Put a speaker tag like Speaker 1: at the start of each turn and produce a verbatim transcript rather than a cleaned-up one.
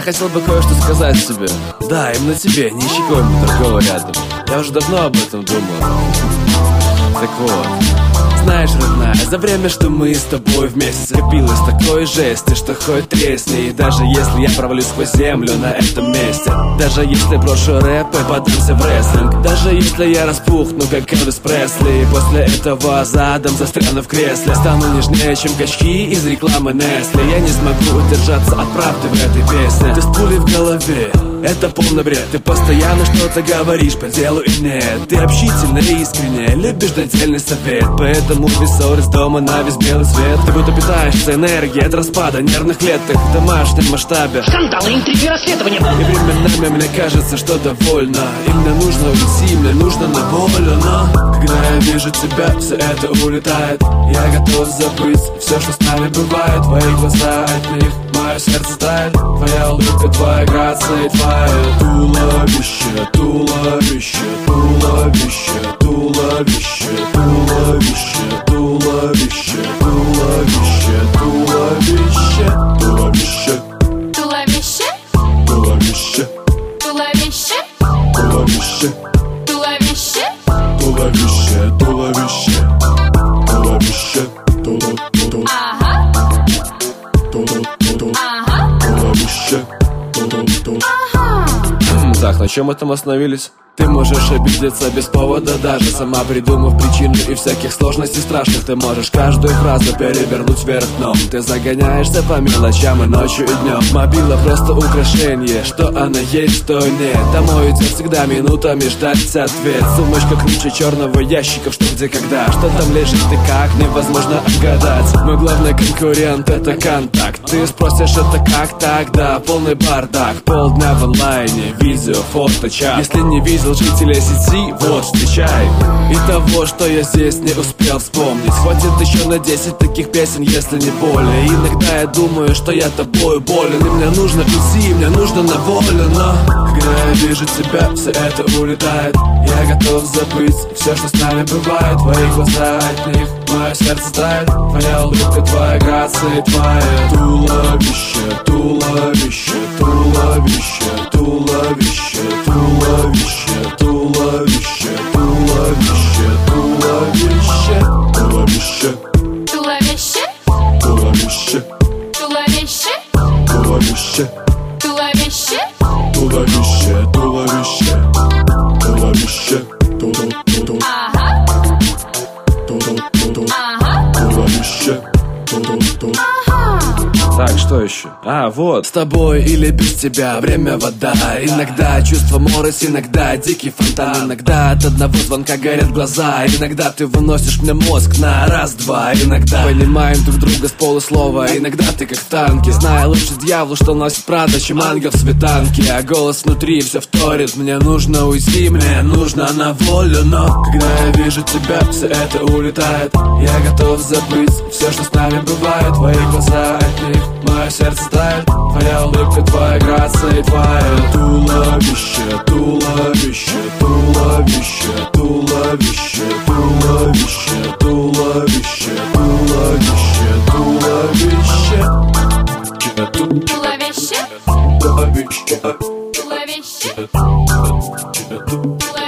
Speaker 1: Я хотел бы кое-что сказать тебе. Да, именно тебе, не ищи кого-нибудь другого рядом. Я уже давно об этом думал. Так вот, знаешь, родная, за время, что мы с тобой вместе, скопилось такой жести, что хоть тресни. И даже если я провалюсь сквозь землю на этом месте, даже если брошу рэп и подамся в рестлинг, даже если я распухну, как Элвис Пресли, и после этого задом застряну в кресле, стану нежнее, чем качки из рекламы Nestle. Я не смогу удержаться от правды в этой песне. Ты с пулей в голове, это полный бред. Ты постоянно что-то говоришь по делу и нет. Ты общительно и искренне любишь дать дельный совет, поэтому без ссор из дома на весь белый свет. Ты будто питаешься энергией от распада нервных клеток в домашнем масштабе.
Speaker 2: Скандалы, интриги, расследования.
Speaker 1: И временами мне кажется, что довольно. И мне нужно уйти, мне нужно на волю. Но когда я вижу тебя, все это улетает. Я готов забыть все, что с нами бывает. Твои глаза, от них мое сердце тает. Твоя улыбка, твоя грация и твое туловище, туловище, туловище, туловище, туловище, туловище, туловище, туловище, туловище,
Speaker 3: Туловище,
Speaker 1: туловище,
Speaker 3: туловище,
Speaker 1: туловище,
Speaker 3: туловище.
Speaker 1: туловище, туловище, туловище, тулу-тулу,
Speaker 3: Ага,
Speaker 1: тулу-тулу,
Speaker 3: ага,
Speaker 1: туловище, тулу-тулу.
Speaker 3: ага.
Speaker 1: Так, на чем мы там остановились? Ты можешь обидеться без повода, даже сама придумав причину и всяких сложностей страшных. Ты можешь каждую фразу перевернуть вверх дном. Ты загоняешься по мелочам и ночью, и днем. Мобила просто украшение, что она есть, что нет. Домой идет всегда минутами ждать ответ. Сумочка круче черного ящика, что где когда. Что там лежит и как, невозможно отгадать. Мой главный конкурент — это контакт. Ты спросишь, это как тогда? Полный бардак, полдня в онлайне, видео, фото, чат. Если не видел жителей сети, вот, встречай. И того, что я здесь не успел вспомнить, хватит еще на десять таких песен, если не более. Иногда я думаю, что я тобою болен, и мне нужно уйти, мне нужно на волю. Но когда я вижу тебя, все это улетает. Я готов забыть все, что с нами бывает. Твои глаза, от них мое сердце тает. Твоя улыбка, твоя грация и твое туловище, туловище, туловище, туловище, туловище, туловище, туловище, туловище, туловище,
Speaker 3: Туловище,
Speaker 1: туловище,
Speaker 3: туловище,
Speaker 1: туловище,
Speaker 3: туловище.
Speaker 1: туловище, туловище, туловище, тулу-тулу,
Speaker 3: Ага,
Speaker 1: тулу-тулу,
Speaker 3: ага,
Speaker 1: туловище, тулу-тулу.
Speaker 3: ага.
Speaker 1: Так, что еще? А, вот. С тобой или без тебя время вода. Иногда чувство морось, иногда дикий фонтан. Иногда от одного звонка горят глаза. Иногда ты выносишь мне мозг на раз-два. Иногда понимаем друг друга с полуслова. Иногда ты как в танке, зная лучше дьяволу, что носит Прада, чем ангел в светанке. А голос внутри все вторит: мне нужно уйти, мне нужно на волю. Но когда я вижу тебя, все это улетает. Я готов забыть все, что с нами бывает. Твои глаза, от них мое сердце тает. Твоя улыбка, твоя грация и твое туловище, туловище, туловище, туловище, туловище, туловище, туловище, туловище,
Speaker 3: Туловище,
Speaker 1: туловище,
Speaker 3: туловище,
Speaker 1: туловище.
Speaker 3: туловище.